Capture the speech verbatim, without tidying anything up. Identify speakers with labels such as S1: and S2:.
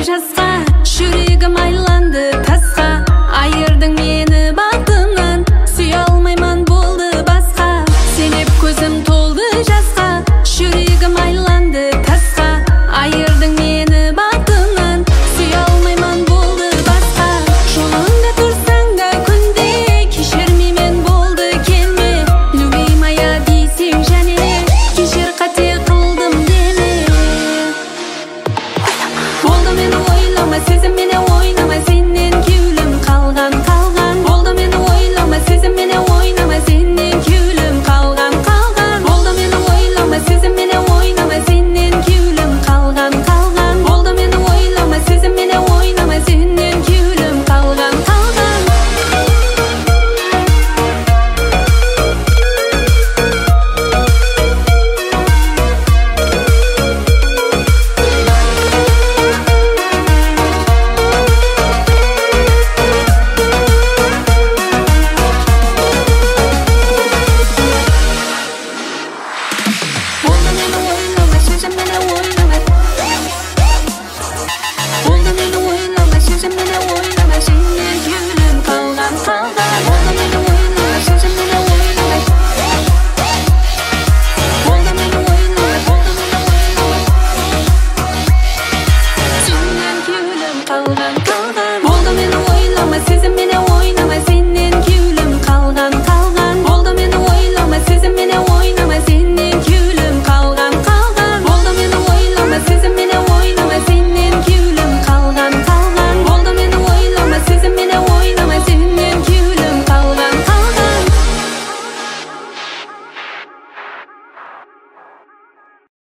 S1: жасқа, жүрегім айланды тасқа. Айырдың мені бақытыңнан, сүйе алмаймын болды басқа. Сенеп көзім толды жасқа, жүрегім айланды тасқа. Айырдың мені бақытыңнан, сүйе алмаймын болды басқа. Жолыңда тұрсаң да күнде, кешірмеймін болды келме. Любимая дейсең және, кешір қате қылдым деме. Болды мені ойлама, сезім мені ойнама, сенен кеулім қалған қалған. Болды мені ойлама, сезім мені ойнама, сенен кеулім қалған қалған. Болды мені ойлама, сезім мені ойнама, сенен кеулім қалған қалған. Болды мені ойлама, сезім мені ойнама, сенен кеулім қалған қалған. Болды мені ойлама, сезім мені ойнама. Болды мені ойлама, сезім мені ойнама, сенен кеулім қалған қалған. Болды мені ойлама, сезім мені ойнама. Болды мені ойлама, болды мені ойлама, сенен кеулім қалған.